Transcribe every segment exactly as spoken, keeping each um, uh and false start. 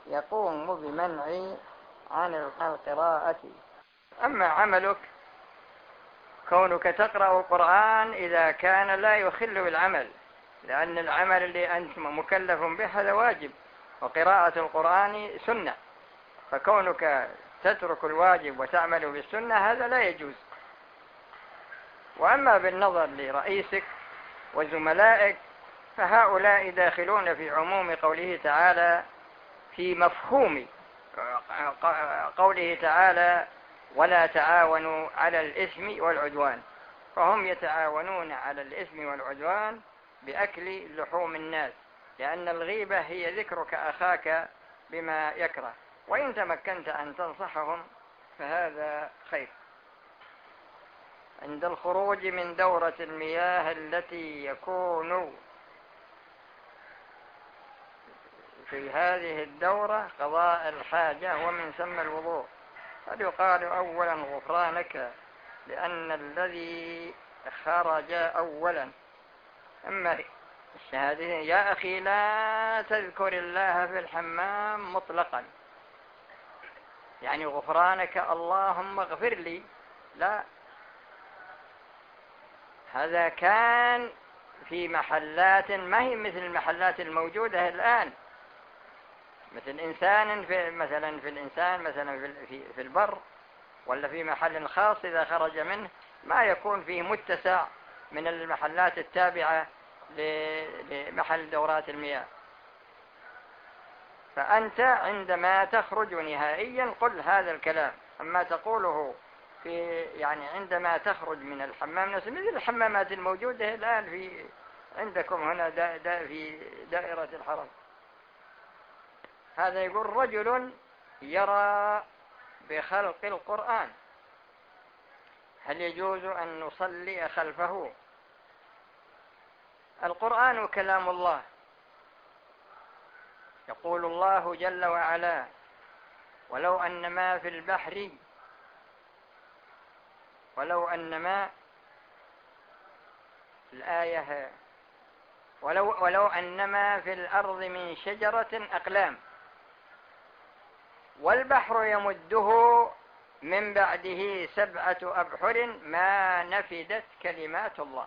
يقوم بمنع عن القراءة. أما عملك كونك تقرأ القرآن إذا كان لا يخل بالعمل، لأن العمل اللي أنت مكلف به هذا واجب، وقراءة القرآن سنة، فكونك تترك الواجب وتعمل بالسنة هذا لا يجوز. وأما بالنظر لرئيسك وزملائك فهؤلاء داخلون في عموم قوله تعالى، في مفهوم قوله تعالى ولا تعاونوا على الإثم والعدوان، فهم يتعاونون على الإثم والعدوان بأكل لحوم الناس، لأن الغيبة هي ذكرك أخاك بما يكره، وإن تمكنت أن تنصحهم فهذا خير. عند الخروج من دورة المياه التي يكون في هذه الدورة قضاء الحاجة ومن ثم الوضوء، قد يقال أولا غفرانك لأن الذي خرج أولا. أما الشهادتين يا أخي لا تذكر الله في الحمام مطلقا، يعني غفرانك اللهم اغفر لي، لا، هذا كان في محلات ما هي مثل المحلات الموجودة الآن، مثل إنسان في مثلا في الإنسان مثلا في في البر ولا في محل خاص إذا خرج منه ما يكون فيه متسع من المحلات التابعة لمحل دورات المياه. فأنت عندما تخرج نهائيا قل هذا الكلام، أما تقوله في يعني عندما تخرج من الحمام نفسه مثل الحمامات الموجودة الآن في عندكم هنا دا دا في دائرة الحرم. هذا يقول رجل يرى بخلق القرآن، هل يجوز أن نصلي خلفه؟ القرآن كلام الله، يقول الله جل وعلا ولو أن ما في البحر ولو أن ما الآية ولو, ولو أن ما في الأرض من شجرة أقلام والبحر يمده من بعده سبعة أبحر ما نفدت كلمات الله.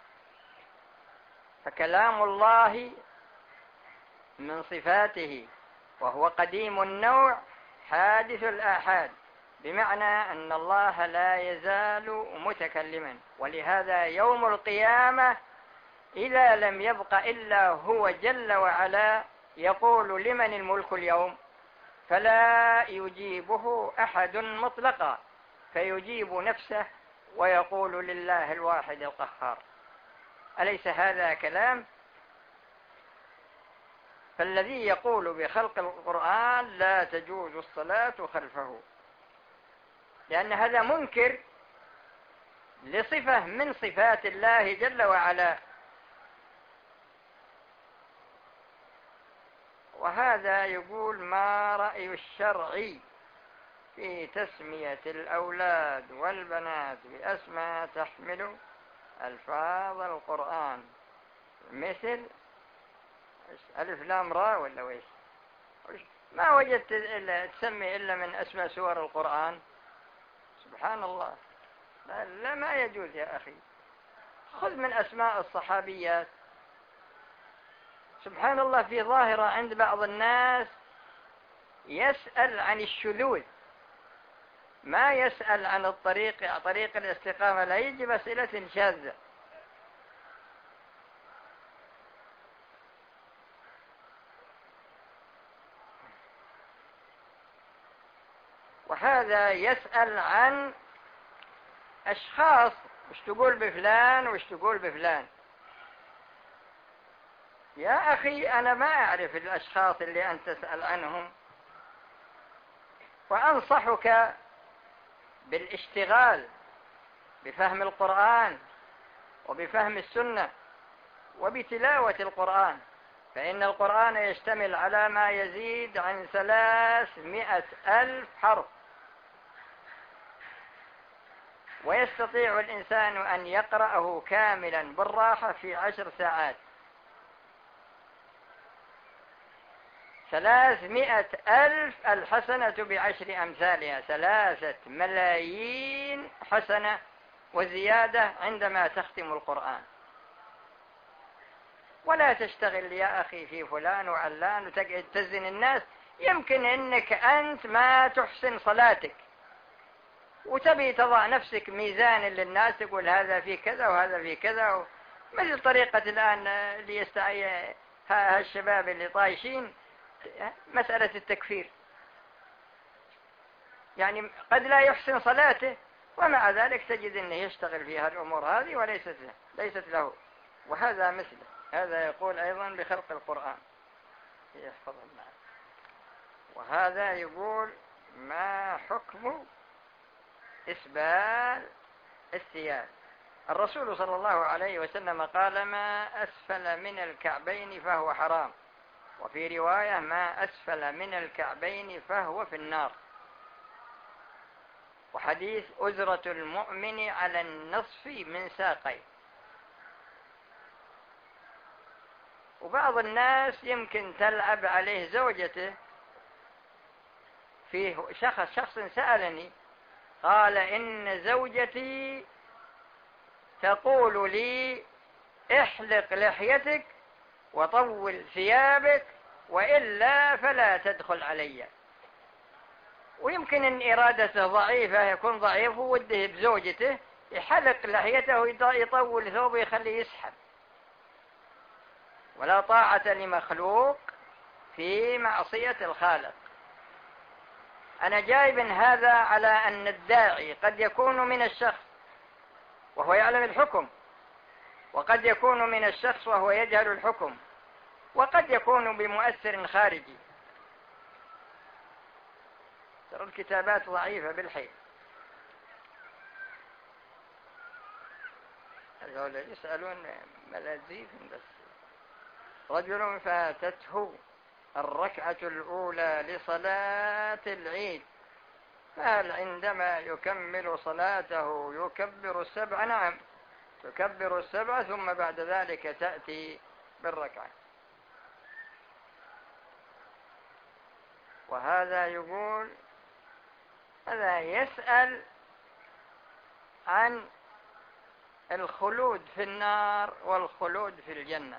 فكلام الله من صفاته وهو قديم النوع حادث الآحاد، بمعنى أن الله لا يزال متكلما، ولهذا يوم القيامة إذا لم يبق إلا هو جل وعلا يقول لمن الملك اليوم، فلا يجيبه أحد مطلقا، فيجيب نفسه ويقول لله الواحد القهار. أليس هذا كلام؟ فالذي يقول بخلق القرآن لا تجوز الصلاة خلفه، لأن هذا منكر لصفة من صفات الله جل وعلا. وهذا يقول ما رأي الشرع في تسمية الأولاد والبنات بأسماء تحمل ألفاظ القرآن مثل ألف لام را ولا ويش؟ ما وجدت إلا تسمي إلا من أسماء سور القرآن. سبحان الله، لا, لا ما يجوز يا أخي. خذ من أسماء الصحابيات. سبحان الله، في ظاهرة عند بعض الناس يسأل عن الشذوذ، ما يسأل عن الطريق طريق الاستقامة، لا يجي أسئلة شاذة. وهذا يسأل عن أشخاص، وش تقول بفلان وش تقول بفلان. يا أخي أنا ما أعرف الأشخاص اللي أنت تسأل عنهم، وأنصحك بالاشتغال بفهم القرآن وبفهم السنة وبتلاوة القرآن، فإن القرآن يشتمل على ما يزيد عن ثلاثمائة ألف حرف، ويستطيع الإنسان أن يقرأه كاملا بالراحة في عشر ساعات. ثلاثمائة ألف الحسنة بعشر أمثالها، ثلاثة ملايين حسنة وزيادة عندما تختم القرآن. ولا تشتغل يا أخي في فلان وعلان وتقعد تزن الناس. يمكن أنك أنت ما تحسن صلاتك وتبي تضع نفسك ميزان للناس، تقول هذا في كذا وهذا في كذا، مثل طريقة الآن اللي يستعي هالشباب اللي طايشين مسألة التكفير. يعني قد لا يحسن صلاته ومع ذلك تجد أنه يشتغل في هالأمور هذه وليست ليست له. وهذا مثله، هذا يقول أيضا بخلق القرآن يحفظ الناس. وهذا يقول ما حكم إسبال الثياب؟ الرسول صلى الله عليه وسلم قال ما أسفل من الكعبين فهو حرام، وفي رواية ما أسفل من الكعبين فهو في النار. وحديث أزرة المؤمن على النصف من ساقيه. وبعض الناس يمكن تلعب عليه زوجته. فيه شخص شخص سألني قال إن زوجتي تقول لي احلق لحيتك وطول ثيابك وإلا فلا تدخل علي. ويمكن أن إرادته ضعيفة، يكون ضعيف ووده بزوجته يحلق لحيته ويطول ثوبه ويخليه يسحب. ولا طاعة لمخلوق في معصية الخالق. أنا جايب هذا على أن الداعي قد يكون من الشخص وهو يعلم الحكم، وقد يكون من الشخص وهو يجهل الحكم، وقد يكون بمؤثر خارجي. ترى الكتابات ضعيفة بالحيل. هذول يسألون ملازيف بس. رجل فاتته الركعة الأولى لصلاة العيد، فهل عندما يكمل صلاته يكبر السبع؟ نعم، تكبر السبع ثم بعد ذلك تأتي بالركعة. وهذا يقول هذا يسأل عن الخلود في النار والخلود في الجنة.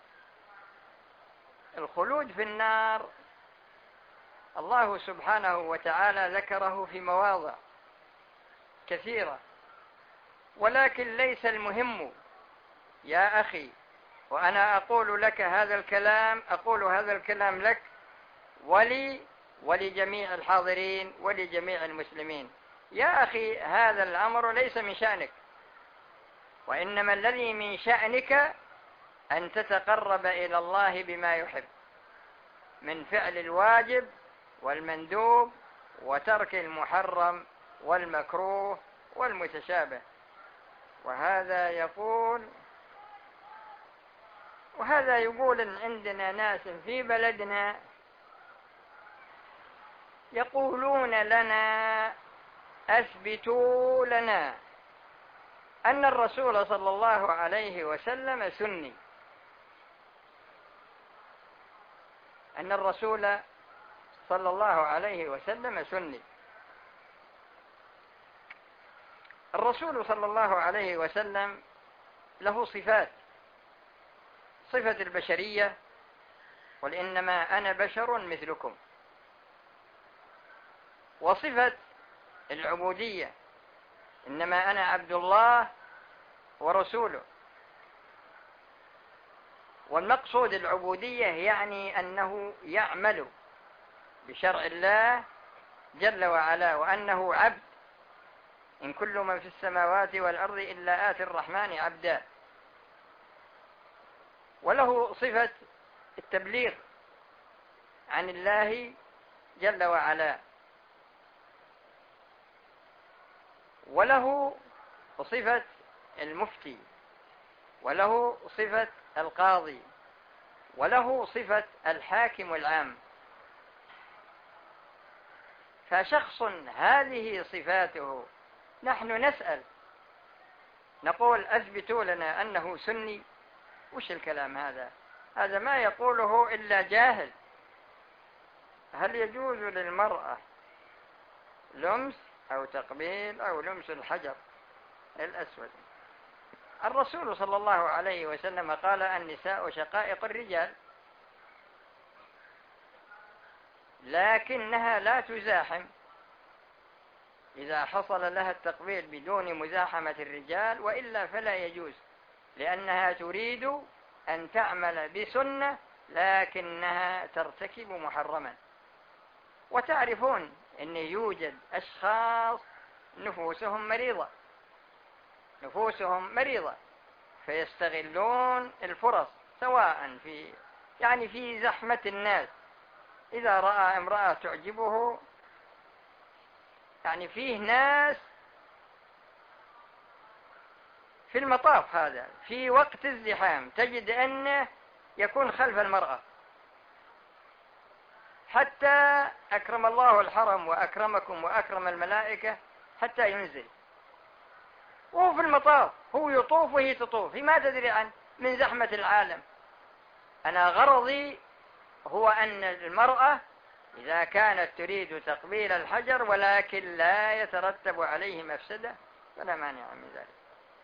الخلود في النار الله سبحانه وتعالى ذكره في مواضع كثيرة، ولكن ليس المهم يا أخي. وأنا أقول لك هذا الكلام، أقول هذا الكلام لك ولي ولجميع الحاضرين ولجميع المسلمين. يا أخي هذا الأمر ليس من شأنك، وإنما الذي من شأنك أن تتقرب إلى الله بما يحب من فعل الواجب والمندوب وترك المحرم والمكروه والمتشابه. وهذا يقول وهذا يقول إن عندنا ناس في بلدنا يقولون لنا أثبتوا لنا أن الرسول صلى الله عليه وسلم سني، أن الرسول صلى الله عليه وسلم سني. الرسول صلى الله عليه وسلم له صفات، صفة البشرية، قل إنما أنا بشر مثلكم، وصفة العبودية، إنما أنا عبد الله ورسوله. والمقصود العبودية يعني أنه يعمل بشرع الله جل وعلا، وأنه عبد. إن كل من في السماوات والأرض إلا آتي الرحمن عبدا. وله صفة التبليغ عن الله جل وعلا، وله صفة المفتي، وله صفة القاضي، وله صفة الحاكم العام. فشخص هذه صفاته نحن نسأل نقول أثبتوا لنا أنه سني. وش الكلام هذا؟ هذا ما يقوله إلا جاهل. هل يجوز للمرأة لمس أو تقبيل أو لمس الحجر الأسود؟ الرسول صلى الله عليه وسلم قال النساء شقائق الرجال، لكنها لا تزاحم إذا حصل لها التقبيل بدون مزاحمة الرجال، وإلا فلا يجوز، لأنها تريد أن تعمل بسنة لكنها ترتكب محرما. وتعرفون أن يوجد أشخاص نفوسهم مريضة نفوسهم مريضة فيستغلون الفرص، سواء في يعني في زحمة الناس، إذا رأى امرأة تعجبه، يعني فيه ناس في المطاف هذا في وقت الزحام تجد أنه يكون خلف المرأة، حتى أكرم الله الحرم وأكرمكم وأكرم الملائكة حتى ينزل، وهو في المطاف، هو يطوف وهي تطوف، هي ما تدري عن من زحمة العالم. أنا غرضي هو أن المرأة إذا كانت تريد تقبيل الحجر ولكن لا يترتب عليه مفسدة فلا مانع من ذلك.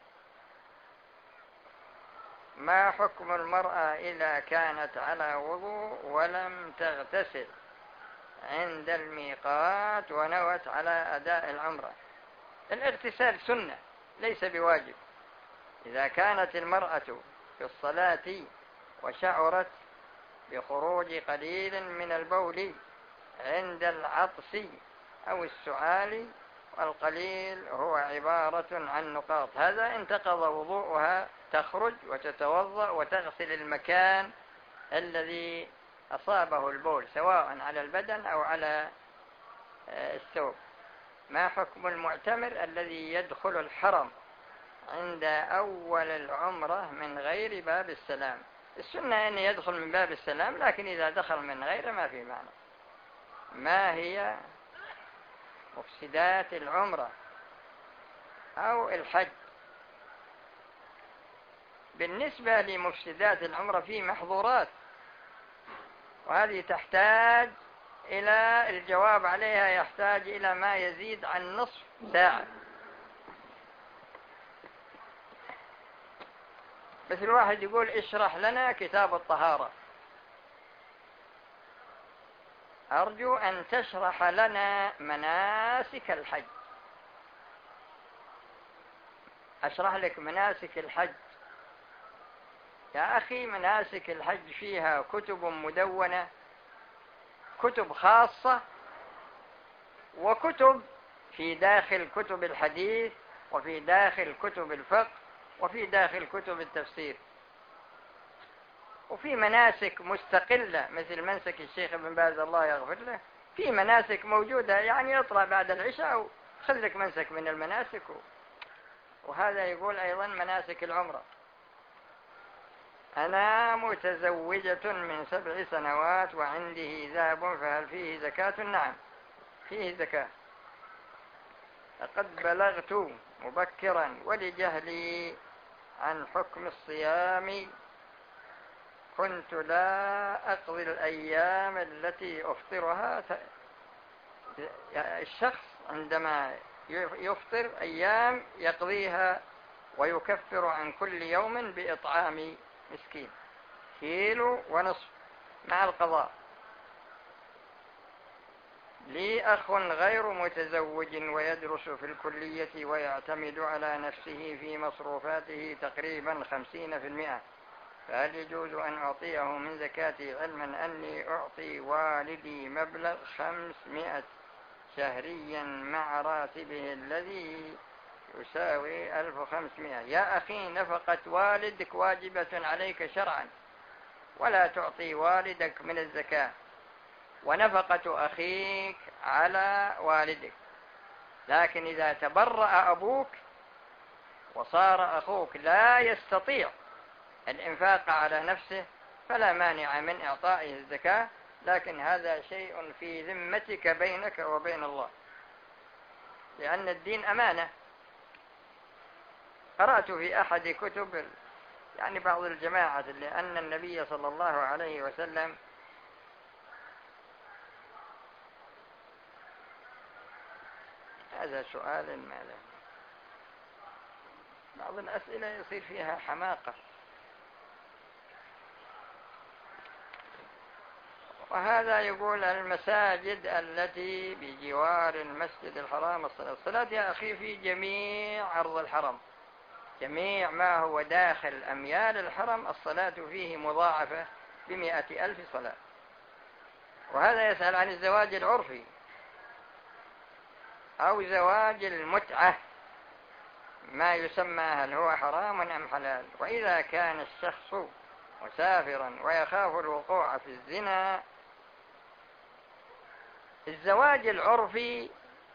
ما حكم المرأة إذا كانت على وضوء ولم تغتسل عند الميقات ونوت على أداء العمرة؟ الاغتسال سنة ليس بواجب. إذا كانت المرأة في الصلاة وشعرت بخروج قليل من البول عند العطس أو السعال، والقليل هو عبارة عن نقاط، هذا انتقض وضوءها، تخرج وتتوضأ وتغسل المكان الذي أصابه البول سواء على البدن أو على الثوب. ما حكم المعتمر الذي يدخل الحرم عند أول العمرة من غير باب السلام؟ السنة أن يدخل من باب السلام، لكن إذا دخل من غيره ما في معنى. ما هي مفسدات العمرة أو الحج؟ بالنسبة لمفسدات العمرة في محظورات، وهذه تحتاج إلى الجواب عليها، يحتاج إلى ما يزيد عن نصف ساعة. بس الواحد يقول اشرح لنا كتاب الطهارة. أرجو أن تشرح لنا مناسك الحج. أشرح لك مناسك الحج يا أخي؟ مناسك الحج فيها كتب مدونة، كتب خاصة، وكتب في داخل كتب الحديث، وفي داخل كتب الفقه، وفي داخل كتب التفسير، وفي مناسك مستقلة مثل منسك الشيخ ابن باز الله يغفر له، في مناسك موجودة، يعني اطلع بعد العشاء وخذ لك منسك من المناسك. وهذا يقول أيضا مناسك العمرة. أنا متزوجة من سبع سنوات وعندي ذهب، فهل فيه زكاة؟ نعم فيه زكاة. لقد بلغت مبكرا ولجهلي عن حكم الصيام كنت لا أقضي الأيام التي أفطرها. الشخص عندما يفطر أيام يقضيها ويكفر عن كل يوم بإطعام مسكين كيلو ونصف مع القضاء. لي أخ غير متزوج ويدرس في الكلية ويعتمد على نفسه في مصروفاته تقريبا خمسين في المئة، فهل يجوز أن أعطيه من زكاتي، علما أني أعطي والدي مبلغ خمسمائة شهريا مع راتبه الذي يساوي ألف وخمسمائة؟ يا أخي نفقة والدك واجبة عليك شرعا، ولا تعطي والدك من الزكاة، ونفقة أخيك على والدك. لكن إذا تبرأ أبوك وصار أخوك لا يستطيع الإنفاق على نفسه فلا مانع من إعطائه الزكاة، لكن هذا شيء في ذمتك بينك وبين الله، لأن الدين أمانة. قرأت في أحد كتب يعني بعض الجماعة لأن النبي صلى الله عليه وسلم هذا سؤال ما له. بعض الأسئلة يصير فيها حماقة. وهذا يقول المساجد التي بجوار المسجد الحرام الصلاة الصلاة يا أخي في جميع أرض الحرم، جميع ما هو داخل أميال الحرم الصلاة فيه مضاعفة بمئة ألف صلاة. وهذا يسأل عن الزواج العرفي أو زواج المتعة، ما يسمى هل هو حرام أم حلال. وإذا كان الشخص مسافرا ويخاف الوقوع في الزنا، الزواج العرفي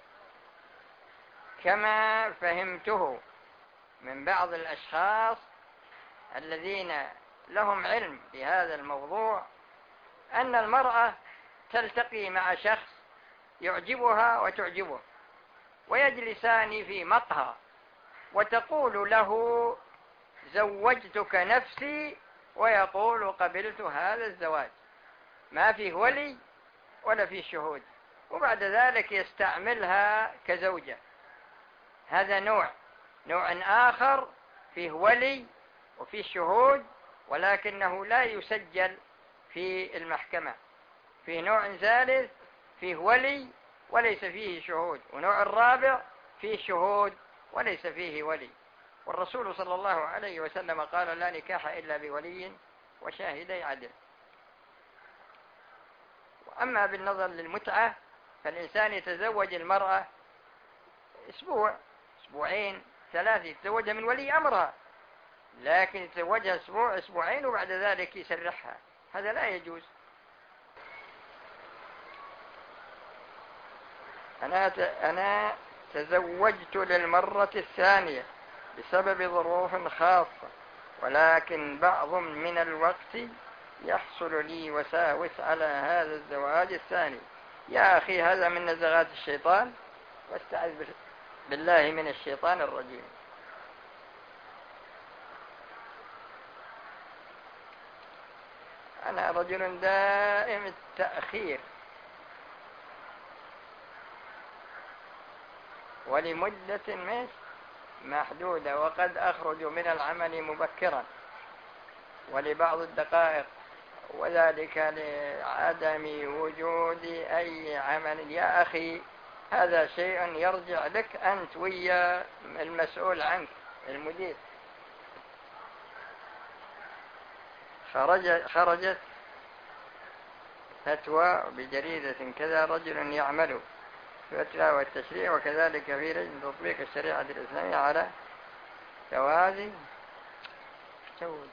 كما فهمته من بعض الأشخاص الذين لهم علم بهذا الموضوع، أن المرأة تلتقي مع شخص يعجبها وتعجبه، ويجلسان في مقهى، وتقول له زوجتك نفسي، ويقول قبلت هذا الزواج، ما فيه ولي ولا فيه شهود، وبعد ذلك يستعملها كزوجة. هذا نوع نوع آخر فيه ولي وفيه شهود، ولكنه لا يسجل في المحكمة. فيه نوع ثالث فيه ولي وليس فيه شهود، ونوع الرابع فيه شهود وليس فيه ولي. والرسول صلى الله عليه وسلم قال لا نكاح إلا بولي وشاهدي عدل. وأما بالنظر للمتعة فالإنسان يتزوج المرأة أسبوع أسبوعين ثلاثة، يتزوجها من ولي أمرها، لكن يتزوجها أسبوع أسبوعين وبعد ذلك يسرحها، هذا لا يجوز. أنا أنا تزوجت للمرة الثانية بسبب ظروف خاصة، ولكن بعض من الوقت يحصل لي وساوس على هذا الزواج الثاني. يا أخي هذا من نزغات الشيطان، واستعذ بالله من الشيطان الرجيم. أنا رجل دائم التأخير ولمدة مش محدودة، وقد أخرج من العمل مبكرا ولبعض الدقائق، وذلك لعدم وجود أي عمل. يا أخي هذا شيء يرجع لك أنت ويا المسؤول عنك المدير. خرج خرجت فتوى بجريدة كذا رجل يعمل في الفتوى والتشريع وكذلك في لجنة تطبيق الشريعة الإسلامية على توازي جود.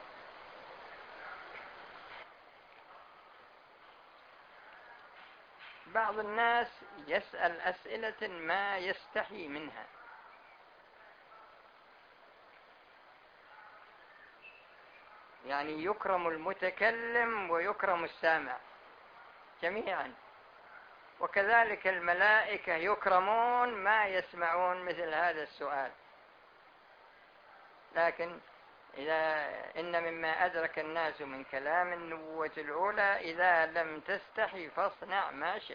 بعض الناس يسأل أسئلة ما يستحي منها، يعني يكرم المتكلم ويكرم السامع جميعا، وكذلك الملائكة يكرمون ما يسمعون مثل هذا السؤال. لكن إذا إن مما أدرك الناس من كلام النبوة الأولى إذا لم تستحي فاصنع ما شئت.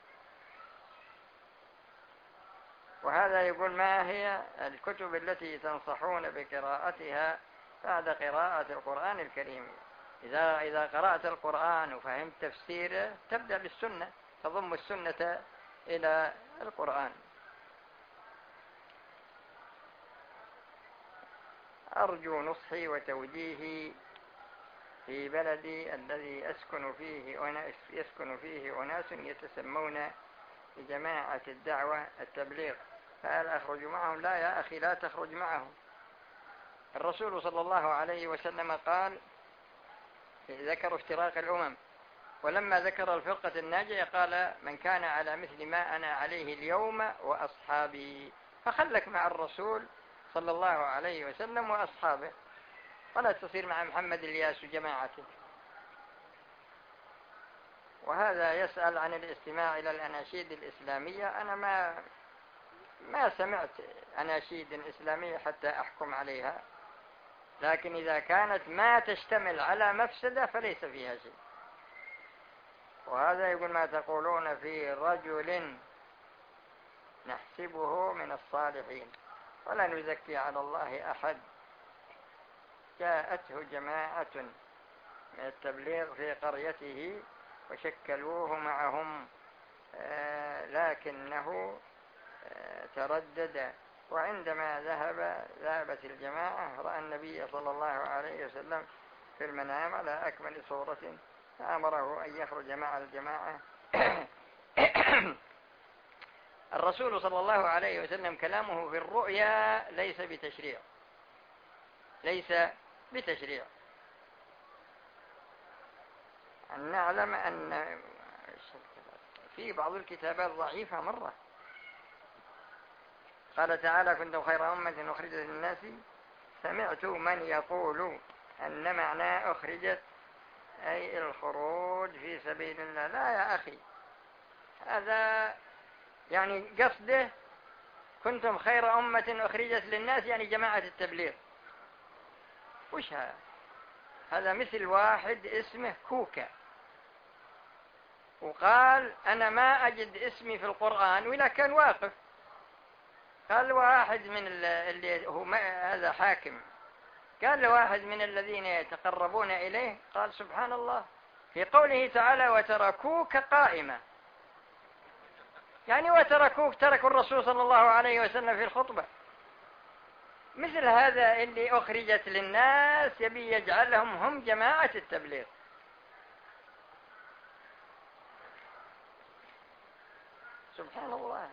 وهذا يقول ما هي الكتب التي تنصحون بقراءتها بعد قراءة القرآن الكريم؟ إذا إذا قرأت القرآن وفهمت تفسيره تبدأ بالسنة، تضم السنة إلى القرآن. أرجو نصحي وتوجيهي في بلدي الذي أسكن فيه أناس يسكن فيه أناس يتسمون بجماعة الدعوة التبليغ، فهل أخرج معهم؟ لا يا أخي لا تخرج معهم. الرسول صلى الله عليه وسلم قال ذكر افتراق الأمم، ولما ذكر الفرقة الناجية قال من كان على مثل ما أنا عليه اليوم وأصحابي، فخلك مع الرسول صلى الله عليه وسلم وأصحابه، ولا تصير مع محمد الياس وجماعته. وهذا يسأل عن الاستماع إلى الأناشيد الإسلامية. أنا ما ما سمعت أناشيد إسلامية حتى أحكم عليها، لكن إذا كانت ما تشتمل على مفسدة فليس فيها شيء. وهذا يقول ما تقولون في رجل نحسبه من الصالحين ولا نزكي على الله أحد. جاءته جماعة من التبليغ في قريته وشكلوه معهم، لكنه تردد، وعندما ذهب ذهبت الجماعة رأى النبي صلى الله عليه وسلم في المنام على أكمل صورة، فأمره أن يخرج مع الجماعة. الرسول صلى الله عليه وسلم كلامه في الرؤيا ليس بتشريع، ليس بتشريع. أن نعلم أن في بعض الكتابات ضعيفة مرة. قال تعالى: كنتم خير أمة أخرجت للناس سمعت من يقول أن معنى أخرجت أي الخروج في سبيل الله. لا يا أخي، هذا يعني قصده كنتم خير أمة أخرجت للناس يعني جماعة التبليغ. وش هذا؟ هذا مثل واحد اسمه كوكا وقال أنا ما أجد اسمي في القرآن، ولا كان واقف. قال واحد من اللي هو هذا حاكم، قال لواحد من الذين يتقربون إليه، قال سبحان الله في قوله تعالى وتركوك قائمة، يعني وتركوك تركوا الرسول صلى الله عليه وسلم في الخطبة. مثل هذا اللي أخرجت للناس يبي يجعلهم هم جماعة التبليغ. سبحان الله.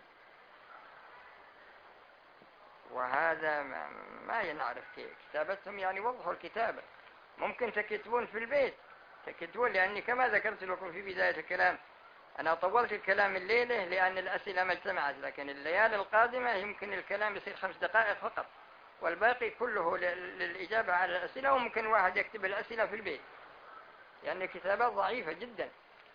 وهذا ما ينعرف كيف كتابتهم، يعني وضحوا الكتابة. ممكن تكتبون في البيت، تكتبون، لأني كما ذكرت لكم في بداية الكلام أنا طولت الكلام الليلة لأن الأسئلة ما اجتمعت، لكن الليالي القادمة يمكن الكلام يصير خمس دقائق فقط، والباقي كله للإجابة على الأسئلة، وممكن واحد يكتب الأسئلة في البيت، لأن الكتابات ضعيفة جدا،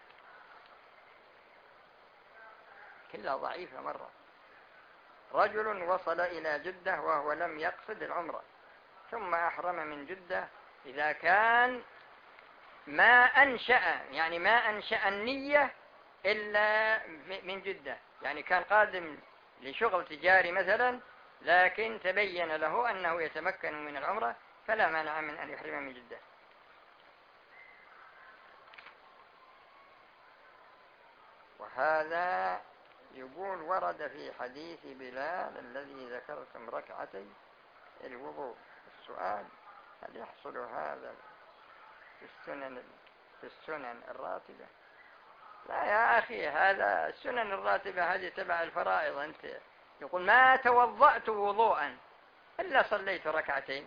كلها ضعيفة مرة. رجل وصل إلى جدة وهو لم يقصد العمرة ثم أحرم من جدة، إذا كان ما أنشأ يعني ما أنشأ النية إلا من جدة، يعني كان قادم لشغل تجاري مثلا، لكن تبين له أنه يتمكن من العمرة، فلا مانع من أن يحرم من جدة. وهذا يقول ورد في حديث بلال الذي ذكرتم ركعتي الوضوء. السؤال: هل يحصل هذا في السنن في السنن الراتبة؟ لا يا أخي، هذا السنن الراتبة هذه تبع الفرائض. أنت يقول ما توضأت وضوءا إلا صليت ركعتين،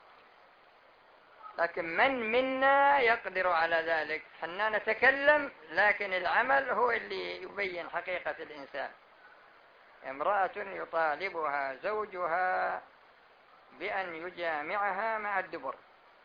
لكن من منا يقدر على ذلك؟ حنا نتكلم، لكن العمل هو اللي يبين حقيقة الإنسان. امرأة يطالبها زوجها بأن يجامعها مع الدبر،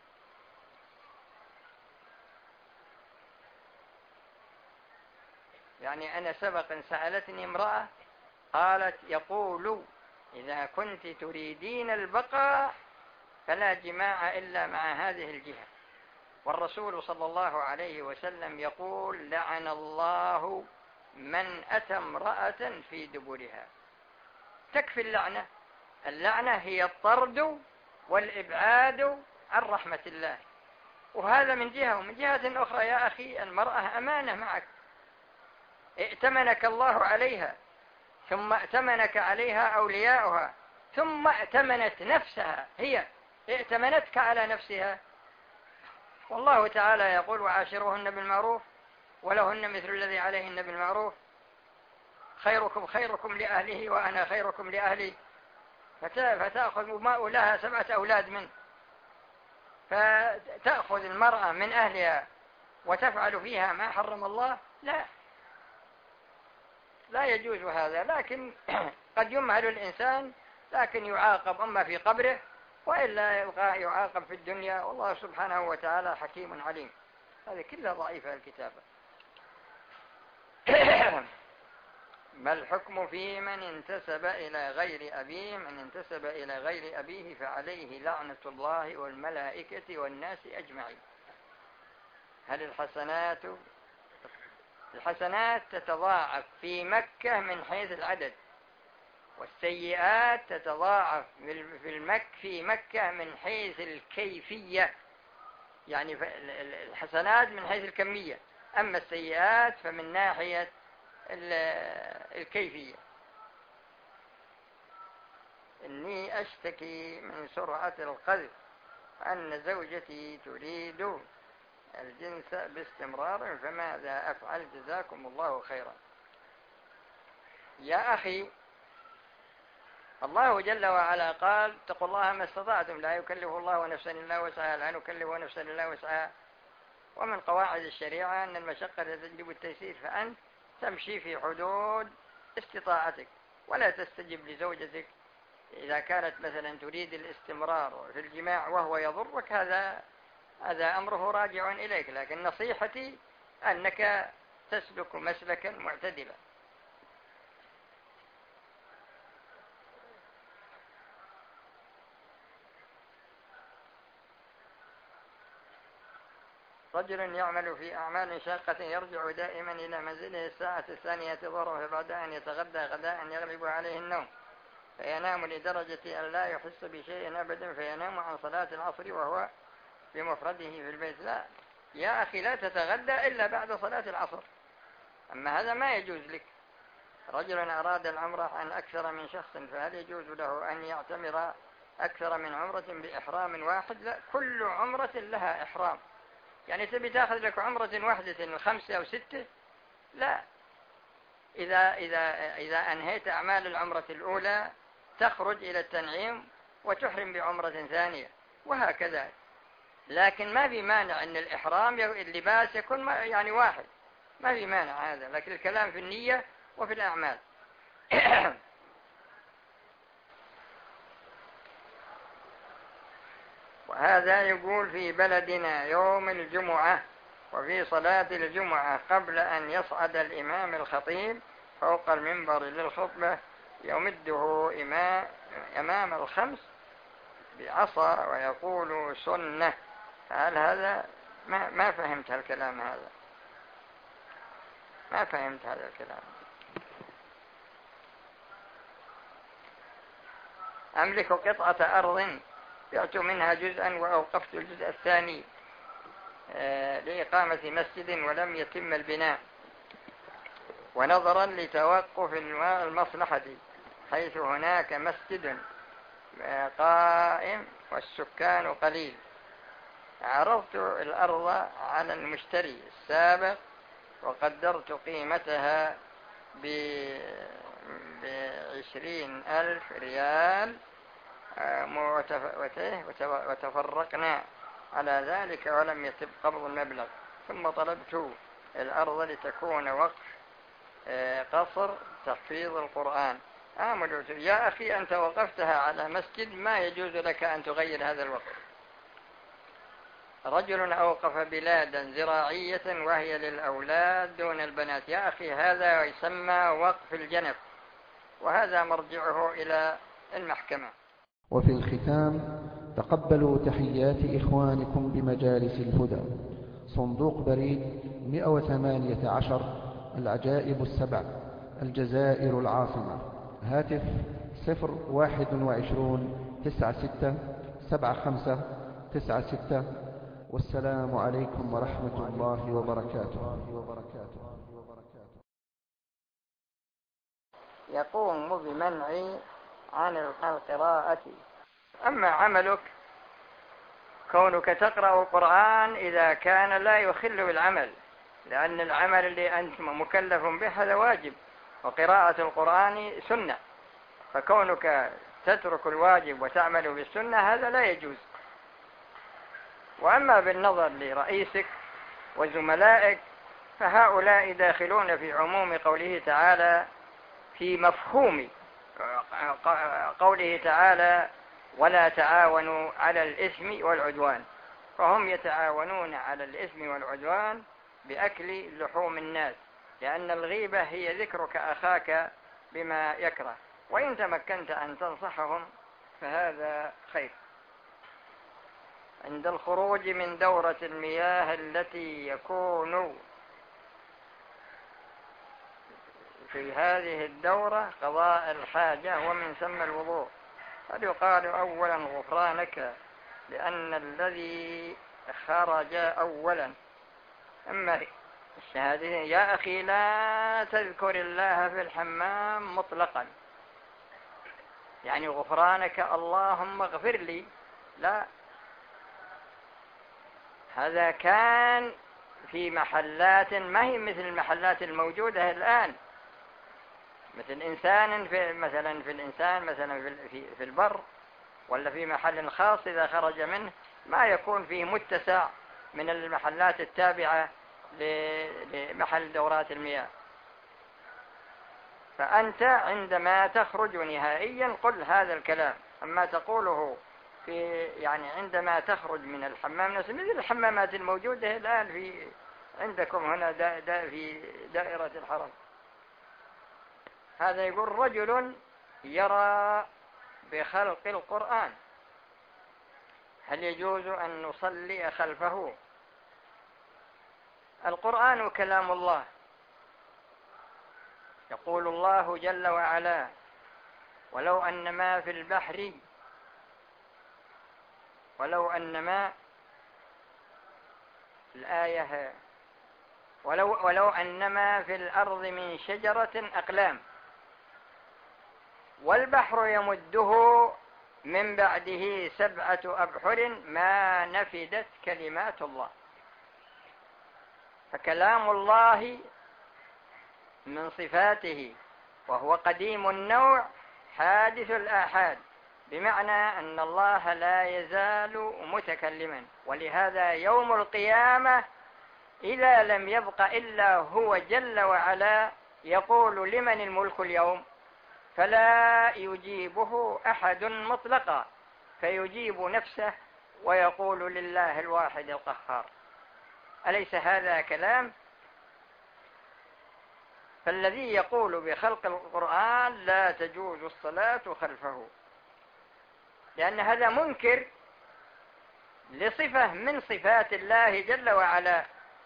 يعني أنا سبق أن سألتني امرأة قالت يقول إذا كنت تريدين البقاء فلا جماع إلا مع هذه الجهة، والرسول صلى الله عليه وسلم يقول لعن الله من أتى امرأة في دبرها. تكفي اللعنة. اللعنة هي الطرد والإبعاد عن رحمة الله، وهذا من جهة. ومن جهة أخرى يا أخي المرأة أمانة معك، ائتمنك الله عليها، ثم ائتمنك عليها أولياؤها، ثم ائتمنت نفسها، هي ائتمنتك على نفسها. والله تعالى يقول وعاشروهن بالمعروف ولهن مثل الذي عليهن بالمعروف، خيركم خيركم لأهله وأنا خيركم لأهلي. فتأخذ ماء لها سبعة أولاد منه، فتأخذ المرأة من أهلها وتفعل فيها ما حرم الله؟ لا، لا يجوز هذا. لكن قد يمهل الإنسان، لكن يعاقب أما في قبره، وإلا يبقى يعاقب في الدنيا. والله سبحانه وتعالى حكيم عليم. هذه كلها ضعيفة الكتابة. ما الحكم في من انتسب إلى غير أبيه؟ من انتسب إلى غير أبيه فعليه لعنة الله والملائكة والناس أجمعين. هل الحسنات الحسنات تتضاعف في مكة من حيث العدد، والسيئات تتضاعف في المك في مكة من حيث الكيفية، يعني الحسنات من حيث الكمية، أما السيئات فمن ناحية الكيفية. إني أشتكي من سرعة القذف أن زوجتي تريد الجنس باستمرار، فماذا أفعل؟ جزاكم الله خيرا. يا أخي، الله جل وعلا قال: اتقوا الله ما استطعتم، لا يكلف الله نفسا إلا وسعها، لا نكلف نفسا إلا وسعها. ومن قواعد الشريعة أن المشقة تجلب التيسير، فأنت تمشي في حدود استطاعتك، ولا تستجب لزوجتك إذا كانت مثلا تريد الاستمرار في الجماع وهو يضرك. هذا هذا أمره راجع إليك، لكن نصيحتي أنك تسلك مسلكا معتدلا. رجل يعمل في أعمال شاقة يرجع دائما إلى منزله الساعة الثانية ظهرا، فبعد أن يتغدى غداء يغلب عليه النوم، فينام لدرجة أن لا يحس بشيء أبدا، فينام عن صلاة العصر وهو بمفرده في البيت. لا يا أخي، لا تتغدى إلا بعد صلاة العصر، أما هذا ما يجوز لك. رجل أراد العمرة عن أكثر من شخص، فهل يجوز له أن يعتمر أكثر من عمرة بإحرام واحد؟ لا، كل عمرة لها إحرام. يعني تبي تأخذ لك عمرة واحدة خمسة أو ستة؟ لا، إذا, إذا, إذا أنهيت أعمال العمرة الأولى تخرج إلى التنعيم وتحرم بعمرة ثانية، وهكذا. لكن ما في مانع أن الإحرام اللباس يكون يعني واحد، ما في مانع هذا، لكن الكلام في النية وفي الأعمال. وهذا يقول: في بلدنا يوم الجمعة وفي صلاة الجمعة قبل أن يصعد الإمام الخطيب فوق المنبر للخطبة يمده أمام الخمس بعصا ويقول سنة. هل هذا؟ ما, ما فهمت هالكلام هذا، ما فهمت هذا الكلام. أملك قطعة أرض بعت منها جزءا وأوقفت الجزء الثاني لإقامة مسجد ولم يتم البناء، ونظرا لتوقف المصلحة حيث هناك مسجد قائم والسكان قليل، عرضت الأرض على المشتري السابق وقدرت قيمتها بعشرين ألف ريال، وتفرقنا على ذلك ولم يتم قبض المبلغ، ثم طلبت الأرض لتكون وقف قصر تحفيظ القرآن. آمل يا أخي، أنت وقفتها على مسجد، ما يجوز لك أن تغير هذا الوقف. رجل أوقف بلادا زراعية وهي للأولاد دون البنات. يا أخي، هذا يسمى وقف الجنب، وهذا مرجعه إلى المحكمة. وفي الختام، تقبلوا تحيات إخوانكم بمجالس الهدى، صندوق بريد مئة وثمانية عشر العجائب السبع، الجزائر العاصمة. هاتف صفر واحد وعشرون تسعة ستة سبعة خمسة تسعة ستة. والسلام عليكم ورحمة الله وبركاته. يقوم بمنع عن القراءة. أما عملك، كونك تقرأ القرآن إذا كان لا يخل بالعمل، لأن العمل اللي أنت مكلف به هذا واجب، وقراءة القرآن سنة، فكونك تترك الواجب وتعمل بالسنة هذا لا يجوز. وأما بالنظر لرئيسك وزملائك فهؤلاء داخلون في عموم قوله تعالى، في مفهوم قوله تعالى: ولا تعاونوا على الإثم والعدوان، فهم يتعاونون على الإثم والعدوان بأكل لحوم الناس، لأن الغيبة هي ذكرك أخاك بما يكره، وإن تمكنت أن تنصحهم فهذا خير. عند الخروج من دورة المياه التي يكون في هذه الدورة قضاء الحاجة ومن ثم الوضوء. قد يقال أولا غفرانك لأن الذي خرج أولا. أما الشهادتين يا أخي لا تذكر الله في الحمام مطلقا، يعني غفرانك اللهم اغفر لي، لا، هذا كان في محلات ما هي مثل المحلات الموجودة الآن، مثل إنسان في مثلا في الإنسان مثلا في في البر ولا في محل خاص إذا خرج منه ما يكون فيه متسع من المحلات التابعة لمحل دورات المياه. فأنت عندما تخرج نهائيا قل هذا الكلام، أما تقوله في يعني عندما تخرج من الحمام نفسه مثل الحمامات الموجودة الآن في عندكم هنا دا دا في دائرة الحرم. هذا يقول رجل يرى بخلق القرآن، هل يجوز أن نصلي خلفه؟ القرآن كلام الله، يقول الله جل وعلا ولو أن ما في البحر ولو أن ما الآية ولو, ولو أن ما في الأرض من شجرة أقلام والبحر يمده من بعده سبعة أبحر ما نفدت كلمات الله. فكلام الله من صفاته وهو قديم النوع حادث الآحاد، بمعنى أن الله لا يزال متكلما، ولهذا يوم القيامة إذا لم يبق إلا هو جل وعلا يقول لمن الملك اليوم، فلا يجيبه أحد مطلقا، فيجيب نفسه ويقول لله الواحد القهار. أليس هذا كلام؟ فالذي يقول بخلق القرآن لا تجوز الصلاة خلفه، لأن هذا منكر لصفة من صفات الله جل وعلا.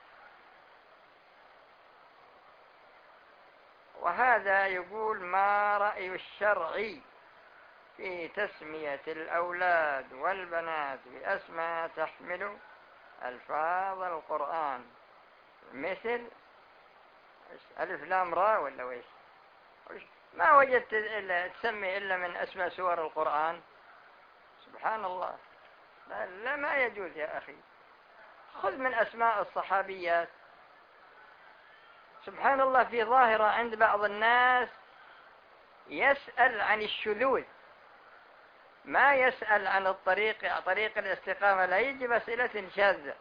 وهذا يقول ما رأي الشرع في تسمية الأولاد والبنات بأسماء تحمل ألفاظ القرآن مثل ألف لام را ولا ويش؟ ما وجدت إلا تسمي إلا من أسماء سور القرآن. سبحان الله، لا, لا ما يجوز يا أخي. خذ من أسماء الصحابيات. سبحان الله، في ظاهرة عند بعض الناس يسأل عن الشذوذ، ما يسأل عن الطريق طريق الاستقامة، لا يجب أسئلة شاذة.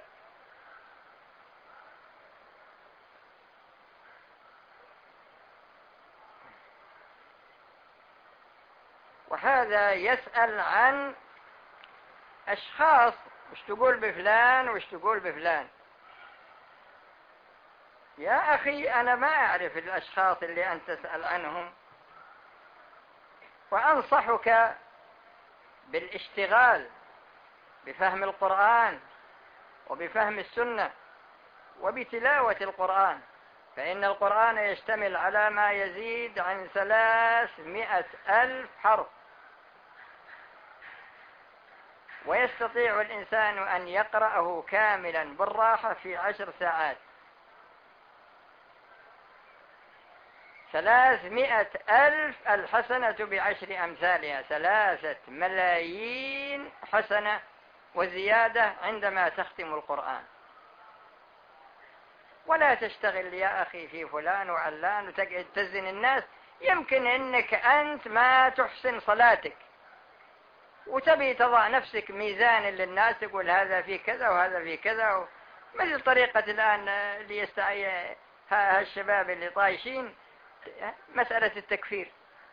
وهذا يسأل عن أشخاص، وش تقول بفلان وش تقول بفلان. يا أخي أنا ما أعرف الأشخاص اللي أنت تسأل عنهم، وأنصحك بالاشتغال بفهم القرآن وبفهم السنة وبتلاوة القرآن، فإن القرآن يشتمل على ما يزيد عن ثلاثمائة ألف حرف، ويستطيع الإنسان أن يقرأه كاملا بالراحة في عشر ساعات. ثلاثمائة ألف الحسنة بعشر أمثالها، ثلاثة ملايين حسنة وزيادة عندما تختم القرآن. ولا تشتغل يا أخي في فلان وعلان وتقعد تزن الناس. يمكن أنك أنت ما تحسن صلاتك وتبي تضع نفسك ميزان للناس، تقول هذا في كذا وهذا في كذا، مثل طريقة الآن اللي يستعي هالشباب اللي طايشين مسألة التكفير.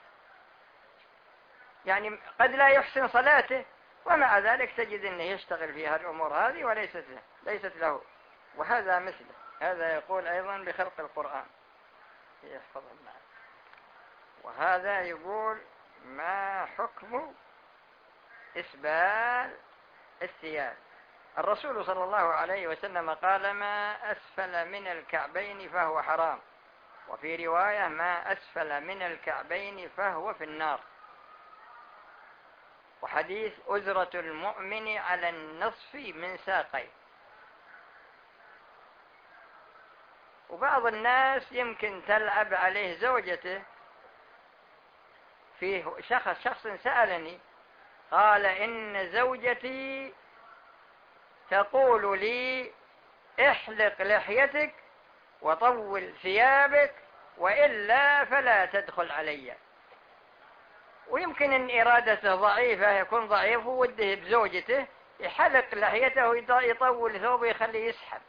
يعني قد لا يحسن صلاته ومع ذلك تجد أنه يشتغل في هالأمور هذه وليست له ليست له وهذا مثله. هذا يقول أيضا بخلق القرآن يحفظ الله. وهذا يقول ما حكم إسبال الثياب؟ الرسول صلى الله عليه وسلم قال ما أسفل من الكعبين فهو حرام، وفي رواية ما أسفل من الكعبين فهو في النار. وحديث أزرة المؤمن على النصف من ساقيه. وبعض الناس يمكن تلعب عليه زوجته. فيه شخص شخص سألني قال إن زوجتي تقول لي احلق لحيتك وطول ثيابك وإلا فلا تدخل علي. ويمكن أن إرادته ضعيفة، يكون ضعيف ووده بزوجته يحلق لحيته ويطول ثوبه يخليه يسحب.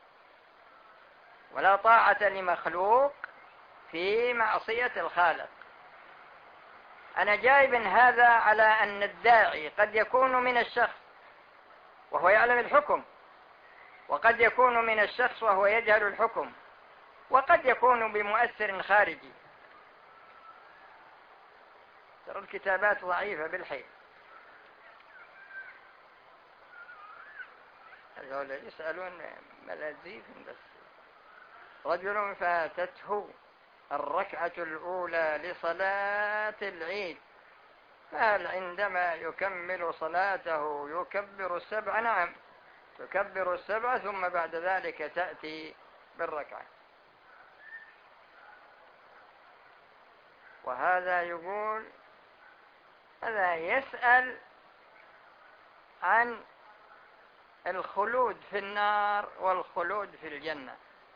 ولا طاعة لمخلوق في معصية الخالق. أنا جايب هذا على أن الداعي قد يكون من الشخص وهو يعلم الحكم، وقد يكون من الشخص وهو يجهل الحكم، وقد يكون بمؤثر خارجي. ترى الكتابات ضعيفة بالحيل. هذول يسألون ملازيف بس. رجل فاتته الركعة الأولى لصلاة العيد، فهل عندما يكمل صلاته يكبر السبع؟ نعم، تكبر السبع ثم بعد ذلك تأتي بالركعة. وهذا يقول هذا يسأل عن الخلود في النار والخلود في الجنة.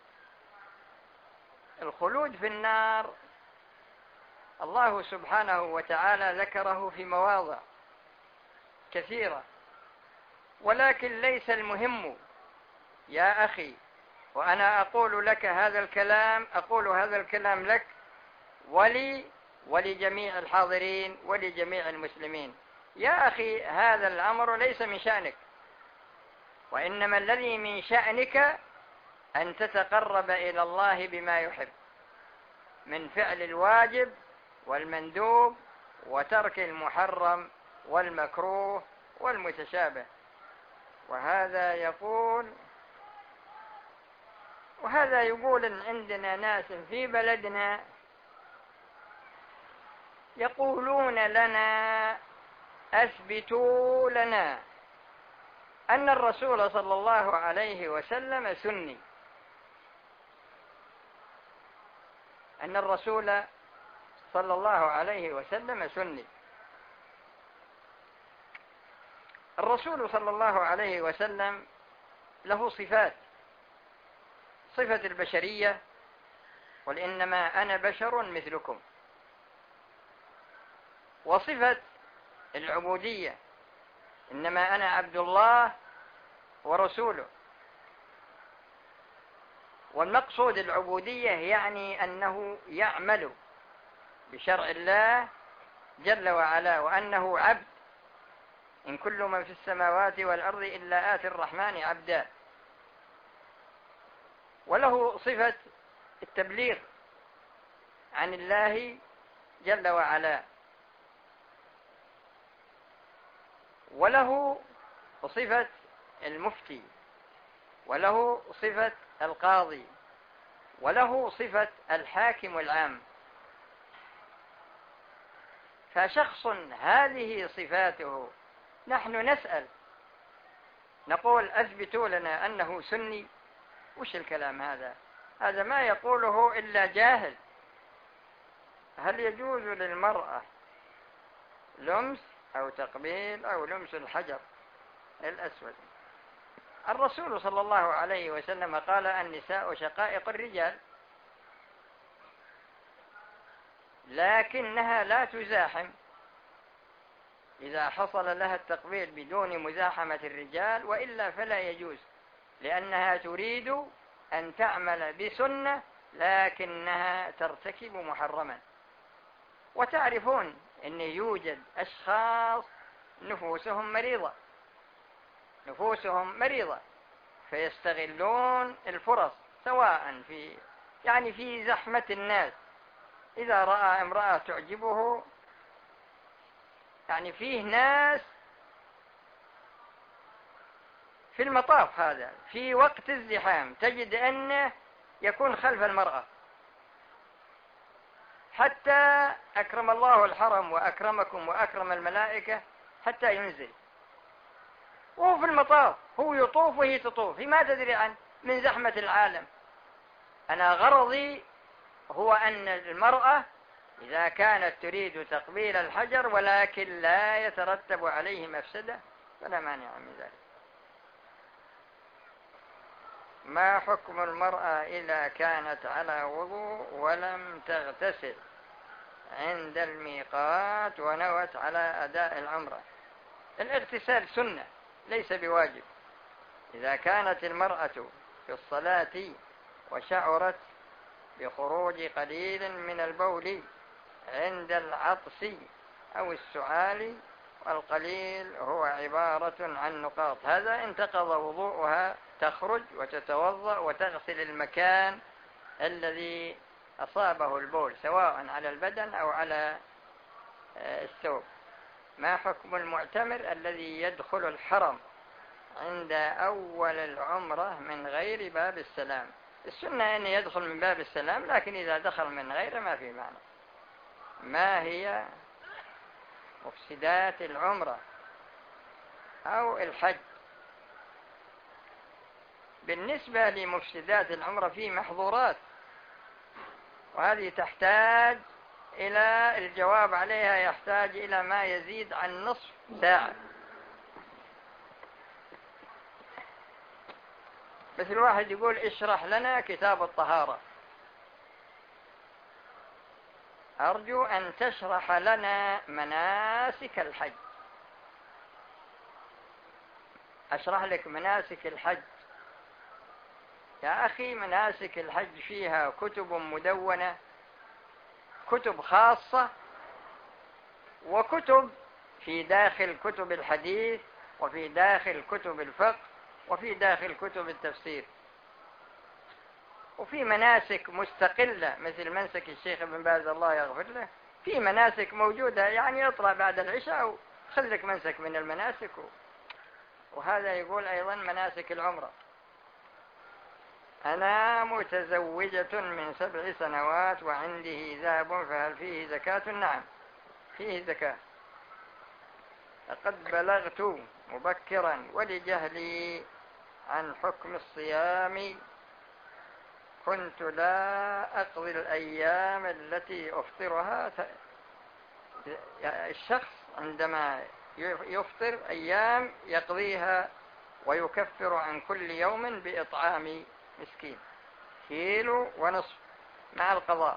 الخلود في النار الله سبحانه وتعالى ذكره في مواضع كثيرة، ولكن ليس المهم يا أخي، وأنا أقول لك هذا الكلام، أقول هذا الكلام لك ولي ولجميع الحاضرين ولجميع المسلمين. يا أخي هذا الأمر ليس من شأنك، وإنما الذي من شأنك أن تتقرب إلى الله بما يحب من فعل الواجب والمندوب وترك المحرم والمكروه والمتشابه. وهذا يقول وهذا يقول إن عندنا ناس في بلدنا يقولون لنا أثبتوا لنا أن الرسول صلى الله عليه وسلم سني، أن الرسول صلى الله عليه وسلم سني. الرسول صلى الله عليه وسلم له صفات: صفة البشرية، قل إنما أنا بشر مثلكم، وصفة العبودية، إنما أنا عبد الله ورسوله. والمقصود العبودية يعني أنه يعمل بشرع الله جل وعلا، وأنه عبد. إن كل من في السماوات والأرض إلا آتي الرحمن عبدا. وله صفة التبليغ عن الله جل وعلا، وله صفة المفتي، وله صفة القاضي، وله صفة الحاكم العام. فشخص هذه صفاته نحن نسأل نقول أثبتوا لنا أنه سني. وش الكلام هذا؟ هذا ما يقوله إلا جاهل. هل يجوز للمرأة لمس أو تقبيل أو لمس الحجر الأسود؟ الرسول صلى الله عليه وسلم قال النساء شقائق الرجال، لكنها لا تزاحم إذا حصل لها التقبيل بدون مزاحمة الرجال، وإلا فلا يجوز، لأنها تريد أن تعمل بسنة لكنها ترتكب محرما. وتعرفون أن يوجد أشخاص نفوسهم مريضة نفوسهم مريضة فيستغلون الفرص، سواء في يعني في زحمة الناس، إذا رأى امرأة تعجبه، يعني فيه ناس في المطاف هذا في وقت الزحام تجد أنه يكون خلف المرأة، حتى أكرم الله الحرم وأكرمكم وأكرم الملائكة حتى ينزل، وهو في المطاف، هو يطوف وهي تطوف، هي ما تدري عنه من زحمة العالم. أنا غرضي هو أن المرأة إذا كانت تريد تقبيل الحجر ولكن لا يترتب عليه مفسدة فلا مانع من ذلك. ما حكم المرأة إذا كانت على وضوء ولم تغتسل عند الميقات ونوت على أداء العمرة؟ الاغتسال سنة ليس بواجب. إذا كانت المرأة في الصلاة وشعرت بخروج قليل من البول عند العطس أو السعال، والقليل هو عبارة عن نقاط، هذا انتقض وضوءها، تخرج وتتوضأ وتغسل المكان الذي أصابه البول سواء على البدن أو على الثوب. ما حكم المعتمر الذي يدخل الحرم عند أول العمرة من غير باب السلام؟ السنة أن يدخل من باب السلام، لكن إذا دخل من غيره ما في معنى. ما هي مفسدات العمرة أو الحج؟ بالنسبة لمفسدات العمرة في محظورات، وهذه تحتاج إلى الجواب عليها، يحتاج إلى ما يزيد عن نصف ساعة. مثل واحد يقول اشرح لنا كتاب الطهارة، أرجو أن تشرح لنا مناسك الحج. أشرح لك مناسك الحج؟ يا أخي مناسك الحج فيها كتب مدونة، كتب خاصة، وكتب في داخل كتب الحديث، وفي داخل كتب الفقه، وفي داخل كتب التفسير، وفي مناسك مستقلة مثل منسك الشيخ ابن باز الله يغفر له، في مناسك موجودة يعني اطلع بعد العشاء وخذ لك منسك من المناسك. وهذا يقول أيضا مناسك العمرة. أنا متزوجة من سبع سنوات وعندي ذهب، فهل فيه زكاة؟ نعم فيه زكاة. لقد بلغت مبكرا ولجهلي عن حكم الصيام كنت لا أقضي الأيام التي أفطرها. الشخص عندما يفطر أيام يقضيها ويكفر عن كل يوم بإطعام مسكين كيلو ونصف مع القضاء.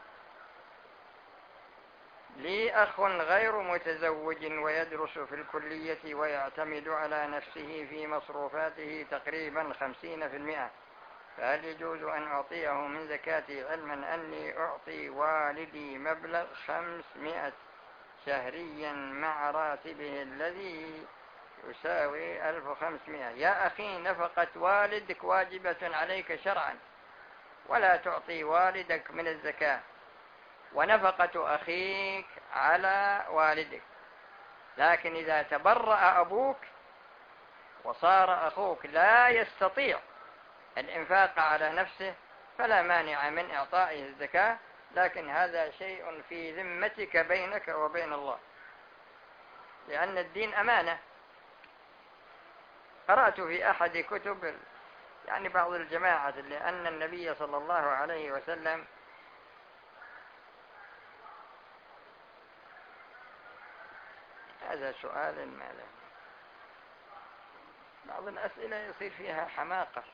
لي أخ غير متزوج ويدرس في الكلية ويعتمد على نفسه في مصروفاته تقريبا خمسين في المئة، فهل يجوز أن أعطيه من زكاتي علما أني أعطي والدي مبلغ خمسمائة شهريا مع راتبه الذي يساوي ألف وخمسمائة؟ يا أخي نفقة والدك واجبة عليك شرعا، ولا تعطي والدك من الزكاة، ونفقة أخيك على والدك. لكن إذا تبرأ أبوك وصار أخوك لا يستطيع الإنفاق على نفسه فلا مانع من إعطائه الزكاة، لكن هذا شيء في ذمتك بينك وبين الله، لأن الدين أمانة. قرأت في أحد كتب يعني بعض الجماعة لأن النبي صلى الله عليه وسلم هذا سؤال ما له، بعض الأسئلة يصير فيها حماقة.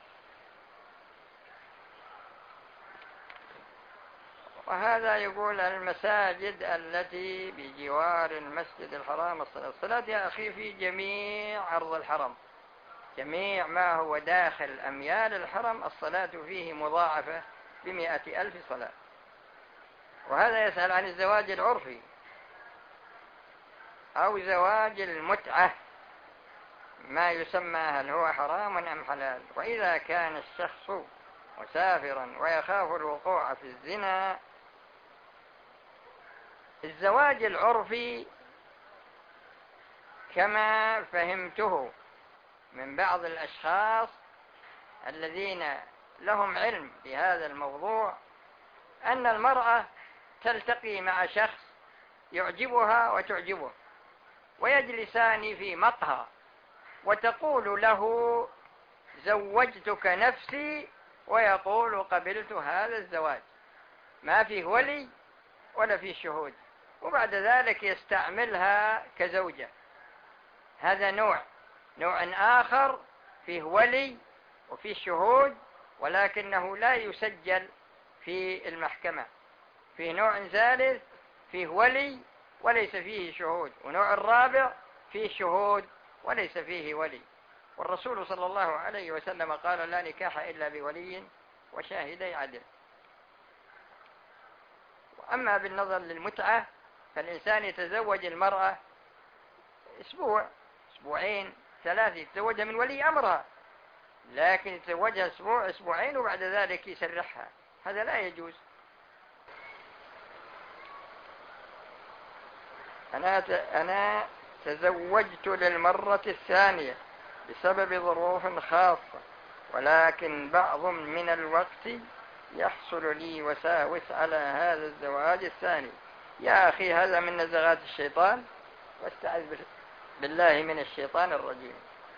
وهذا يقول المساجد التي بجوار المسجد الحرام الصلاة الصلاة يا أخي في جميع عرض الحرم، جميع ما هو داخل أميال الحرم الصلاة فيه مضاعفة بمئة ألف صلاة. وهذا يسأل عن الزواج العرفي أو زواج المتعة، ما يسمى هل هو حرام أم حلال؟ وإذا كان الشخص مسافرا ويخاف الوقوع في الزنا، الزواج العرفي كما فهمته من بعض الأشخاص الذين لهم علم بهذا الموضوع أن المرأة تلتقي مع شخص يعجبها وتعجبه، ويجلسان في مقهى، وتقول له زوجتك نفسي، ويقول قبلت هذا الزواج، ما فيه ولي ولا فيه شهود، وبعد ذلك يستعملها كزوجة. هذا نوع نوع آخر فيه ولي وفيه شهود، ولكنه لا يسجل في المحكمة. فيه نوع ثالث فيه ولي وليس فيه شهود، ونوع الرابع فيه شهود وليس فيه ولي. والرسول صلى الله عليه وسلم قال: لا نكاح إلا بولي وشاهدي عدل. أما بالنظر للمتعة فالإنسان يتزوج المرأة أسبوع أسبوعين ثلاثة، يتزوجها من ولي أمرها، لكن يتزوجها أسبوع أسبوعين وبعد ذلك يسرحها، هذا لا يجوز. أنا أنا تزوجت للمرة الثانية بسبب ظروف خاصة، ولكن بعض من الوقت يحصل لي وساوس على هذا الزواج الثاني. يا أخي هذا من نزغات الشيطان، واستعذ بالله من الشيطان الرجيم.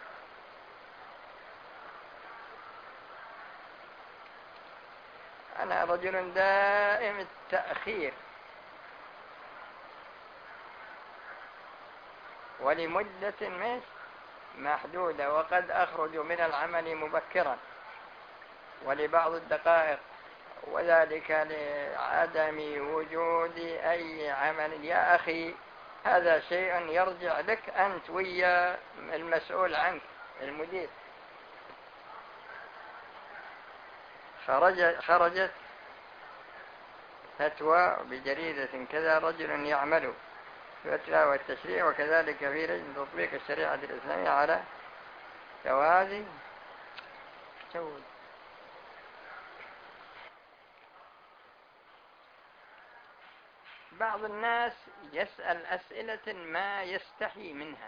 أنا رجل دائم التأخير ولمدة مش محدودة، وقد أخرج من العمل مبكرا ولبعض الدقائق، وذلك لعدم وجود أي عمل. يا أخي هذا شيء يرجع لك أنت ويا المسؤول عنك المدير. خرج خرجت فتوى بجريدة كذا: رجل يعمل في الفتوى والتشريع وكذلك في لجنة تطبيق الشريعة الإسلامية على جواز جوز بعض الناس يسأل أسئلة ما يستحي منها،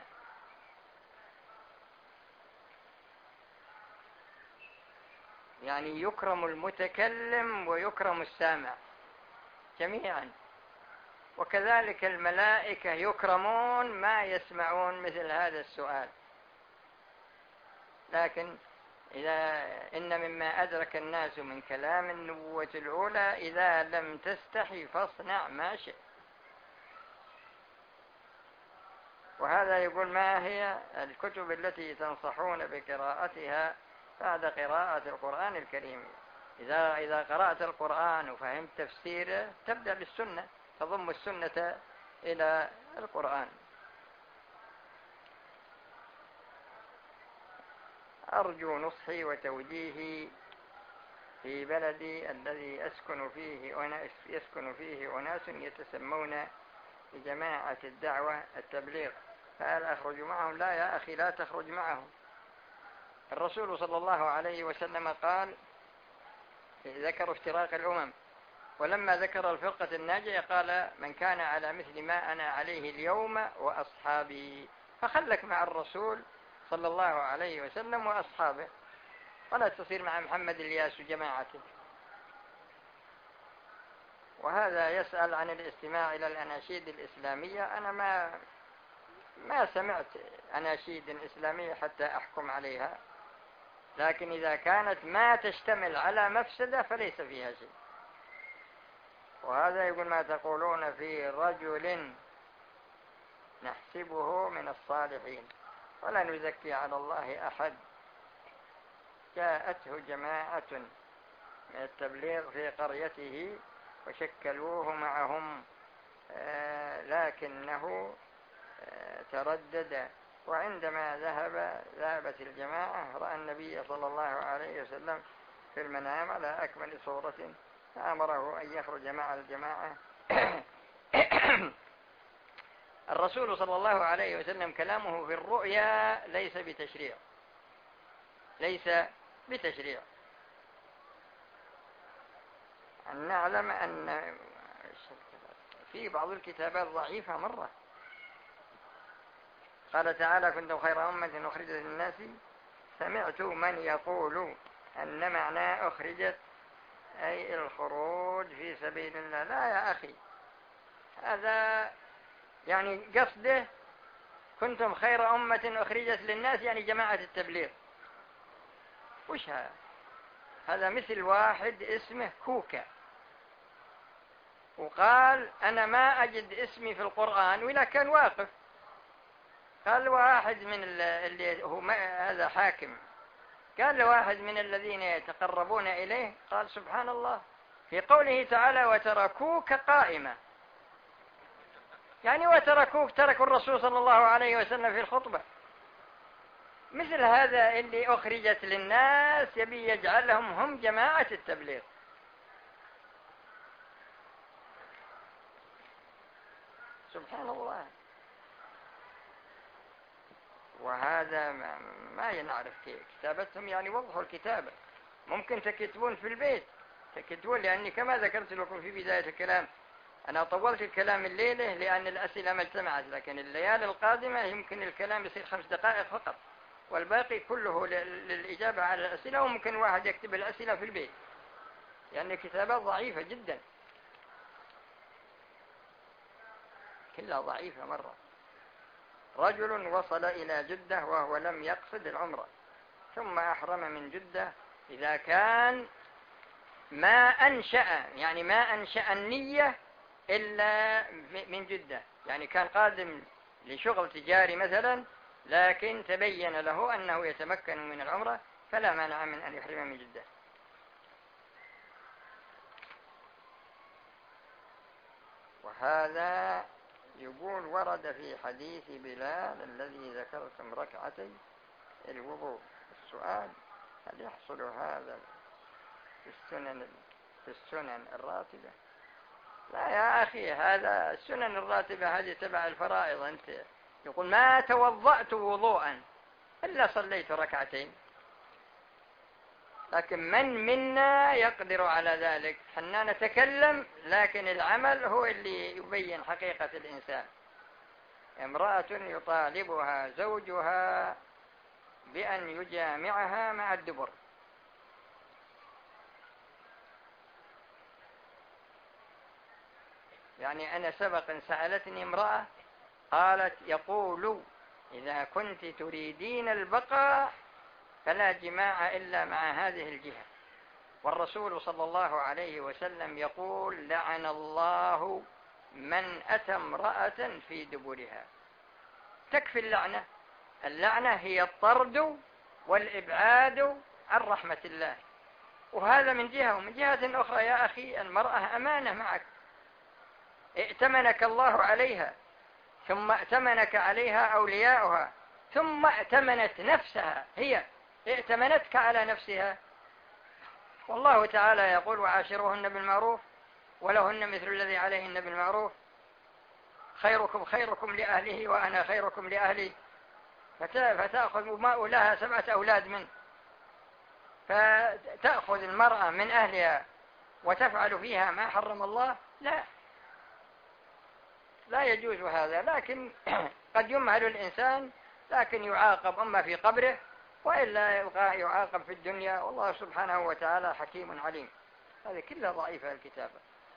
يعني يكرم المتكلم ويكرم السامع جميعا، وكذلك الملائكة يكرمون ما يسمعون مثل هذا السؤال. لكن إذا إن مما أدرك الناس من كلام النبوة الأولى: إذا لم تستحي فاصنع ما شئت. وهذا يقول: ما هي الكتب التي تنصحون بقراءتها بعد قراءة القرآن الكريم؟ إذا إذا قرأت القرآن وفهمت تفسيره تبدأ بالسنة، تضم السنة إلى القرآن. أرجو نصحي وتوجيهي في بلدي الذي أسكن فيه أناس يسكن فيه أناس يتسمون بجماعة الدعوة التبليغ، فهل أخرج معهم؟ لا يا أخي، لا تخرج معهم. الرسول صلى الله عليه وسلم قال: ذكروا افتراق الأمم، ولما ذكر الفرقة الناجية قال: من كان على مثل ما أنا عليه اليوم وأصحابي. فخلك مع الرسول صلى الله عليه وسلم وأصحابه، ولا تصير مع محمد الياس وجماعته. وهذا يسأل عن الاستماع إلى الأناشيد الإسلامية. أنا ما ما سمعت أناشيد إسلامية حتى أحكم عليها، لكن إذا كانت ما تشتمل على مفسدة فليس فيها شيء. وهذا يقول: ما تقولون في رجل نحسبه من الصالحين ولا نزكي على الله أحد، جاءته جماعة من التبليغ في قريته وشكلوه معهم، آه لكنه آه تردد، وعندما ذهب ذهبت الجماعة رأى النبي صلى الله عليه وسلم في المنام على أكمل صورة، فأمره أن يخرج مع الجماعة. الرسول صلى الله عليه وسلم كلامه في الرؤيا ليس بتشريع، ليس بتشريع. أن نعلم أن في بعض الكتابات ضعيفة مرة. قال تعالى: كنتم خير أمة أخرجت للناس، سمعت من يقول أن معنى أخرجت أي الخروج في سبيل الله. لا يا أخي، هذا يعني قصده كنتم خير أمة أخرجت للناس، يعني جماعة التبليغ. وش هذا؟ هذا مثل واحد اسمه كوكا وقال أنا ما أجد اسمي في القرآن، ولا كان واقف. قال واحد من اللي هو هذا حاكم، قال لواحد من الذين يتقربون إليه، قال سبحان الله في قوله تعالى وتركوك قائمة، يعني وتركوك تركوا الرسول صلى الله عليه وسلم في الخطبة. مثل هذا اللي أخرجت للناس يبي يجعلهم هم جماعة التبليغ. سبحان الله. وهذا ما ينعرف كتابتهم، يعني وضحوا الكتابة. ممكن تكتبون في البيت، تكتبون، لأني كما ذكرت لكم في بداية الكلام أنا طولت الكلام الليلة لأن الأسئلة ما اجتمعت، لكن الليالي القادمة يمكن الكلام يصير خمس دقائق فقط، والباقي كله للإجابة على الأسئلة، وممكن واحد يكتب الأسئلة في البيت، لأن يعني الكتابات ضعيفة جدا، كلها ضعيفة مرة. رجل وصل إلى جدة وهو لم يقصد العمرة ثم أحرم من جدة، إذا كان ما أنشأ يعني ما أنشأ النية إلا من جدة، يعني كان قادم لشغل تجاري مثلا، لكن تبين له أنه يتمكن من العمرة، فلا مانع من أن يحرم من جدة. وهذا يقول ورد في حديث بلال الذي ذكرتم ركعتي الوضوء. السؤال هل يحصل هذا في السنن في السنن الراتبة؟ لا يا أخي، هذا السنن الراتبة هذه تبع الفرائض. أنت يقول ما توضأت وضوءا إلا صليت ركعتين، لكن من منا يقدر على ذلك؟ حنا نتكلم، لكن العمل هو اللي يبين حقيقة الإنسان. امرأة يطالبها زوجها بأن يجامعها مع الدبر، يعني أنا سبق أن سألتني امرأة قالت يقول إذا كنت تريدين البقاء فلا جماع إلا مع هذه الجهة، والرسول صلى الله عليه وسلم يقول لعن الله من أتى امرأة في دبرها. تكفي اللعنة. اللعنة هي الطرد والإبعاد عن رحمة الله، وهذا من جهة. ومن جهة أخرى يا أخي المرأة أمانة معك، ائتمنك الله عليها، ثم ائتمنك عليها أولياؤها، ثم ائتمنت نفسها، هي ائتمنتك على نفسها. والله تعالى يقول وعاشروهن بالمعروف ولهن مثل الذي عليهن بالمعروف، خيركم خيركم لأهله وأنا خيركم لأهلي، فتأخذ ماء لها سبعة أولاد منه، فتأخذ المرأة من أهلها وتفعل فيها ما حرم الله؟ لا، لا يجوز هذا. لكن قد يمهل الإنسان، لكن يعاقب أما في قبره، وإلا يبقى يعاقب في الدنيا، والله سبحانه وتعالى حكيم عليم. هذه كلها ضعيفة الكتابة.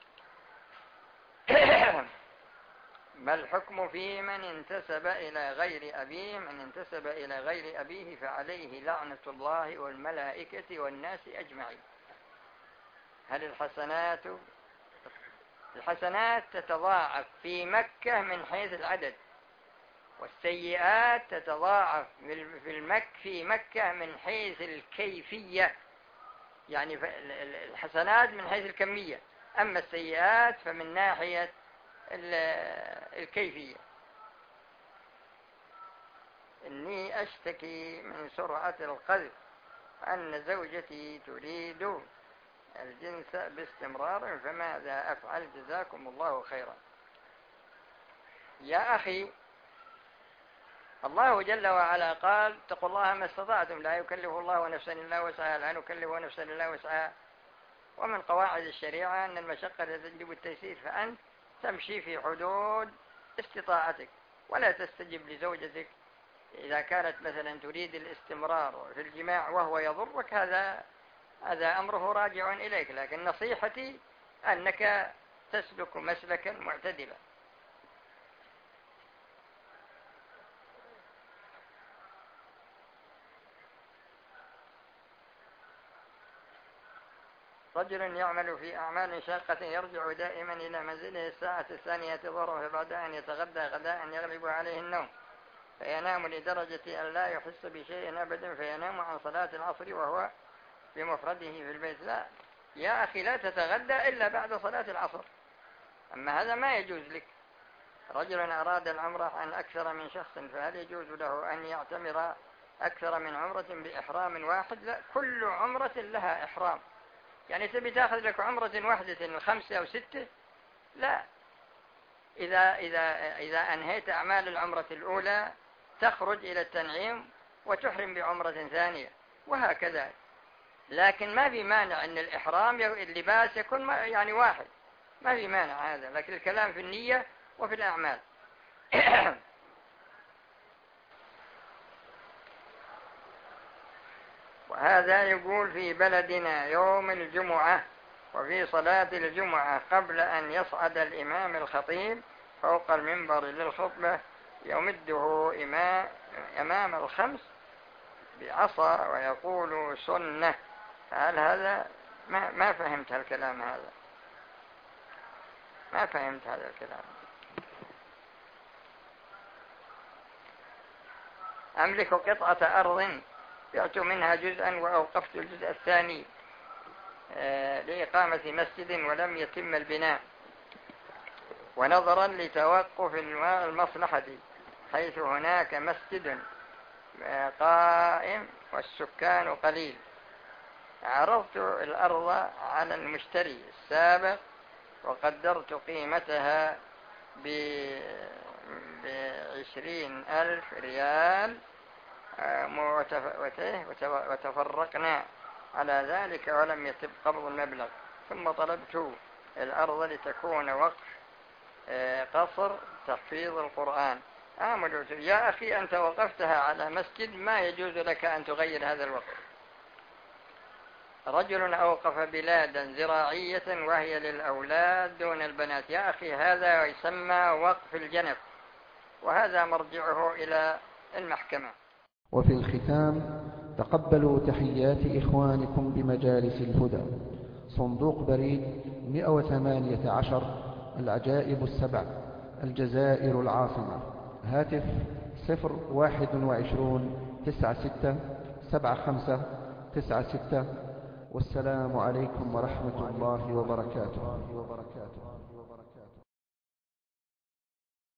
ما الحكم في من انتسب إلى غير أبيه؟ من انتسب إلى غير أبيه فعليه لعنة الله والملائكة والناس أجمعين. هل الحسنات الحسنات تتضاعف في مكة من حيث العدد، والسيئات تتضاعف في المك في مكة من حيث الكيفية، يعني الحسنات من حيث الكمية، أما السيئات فمن ناحية الكيفية. إني أشتكي من سرعة القذف، أن زوجتي تريد الجنس باستمرار، فماذا أفعل؟ جزاكم الله خيرا. يا أخي الله جل وعلا قال اتقوا الله ما استطعتم، لا يكلف الله نفسا إلا وسعها، لا نكلف نفسا إلا وسعها. ومن قواعد الشريعة أن المشقة تجلب التيسير، فأنت تمشي في حدود استطاعتك، ولا تستجب لزوجتك إذا كانت مثلا تريد الاستمرار في الجماع وهو يضرك، هذا هذا أمره راجع إليك، لكن نصيحتي أنك تسلك مسلكا معتدلا. رجل يعمل في أعمال شاقة يرجع دائما إلى منزله الساعة الثانية ظهرا، فبعد أن يتغدى غداء يغلب عليه النوم فينام لدرجة أن لا يحس بشيء أبدا، فينام عن صلاة العصر وهو بمفرده في البيت. لا يا أخي، لا تتغدى إلا بعد صلاة العصر، أما هذا ما يجوز لك. رجل أراد العمرة عن أكثر من شخص، فهل يجوز له أن يعتمر أكثر من عمرة بإحرام واحد؟ لا، كل عمرة لها إحرام. يعني تبي تأخذ لك عمرة واحدة خمسة أو ستة؟ لا، إذا, إذا, إذا أنهيت أعمال العمرة الأولى تخرج إلى التنعيم وتحرم بعمرة ثانية، وهكذا. لكن ما في مانع أن الإحرام اللباس يكون يعني واحد، ما في مانع هذا، لكن الكلام في النية وفي الأعمال. وهذا يقول في بلدنا يوم الجمعة وفي صلاة الجمعة قبل أن يصعد الإمام الخطيب فوق المنبر للخطبة يمده أمام الخمس بعصا ويقول سنة. هل هذا ما, ما فهمت هالكلام هذا ما فهمت هذا الكلام. أملك قطعة أرض بعت منها جزءا وأوقفت الجزء الثاني لإقامة مسجد ولم يتم البناء، ونظرا لتوقف المصلحة حيث هناك مسجد قائم والسكان قليل، عرضت الأرض على المشتري السابق وقدرت قيمتها بعشرين ألف ريال، وتفرقنا على ذلك ولم يتم قبض المبلغ، ثم طلبت الأرض لتكون وقف قصر تحفيظ القرآن. آمل يا أخي، أنت وقفتها على مسجد، ما يجوز لك أن تغير هذا الوقف. رجل أوقف بلادا زراعية وهي للأولاد دون البنات، يا أخي هذا يسمى وقف الجنب، وهذا مرجعه إلى المحكمة. وفي الختام تقبلوا تحيات إخوانكم بمجالس الهدى، صندوق بريد مئة وثمانية عشر العجائب السبع، الجزائر العاصمة، هاتف صفر واحد وعشرون تسعة ستة سبعة خمسة تسعة ستة. والسلام عليكم ورحمة الله وبركاته.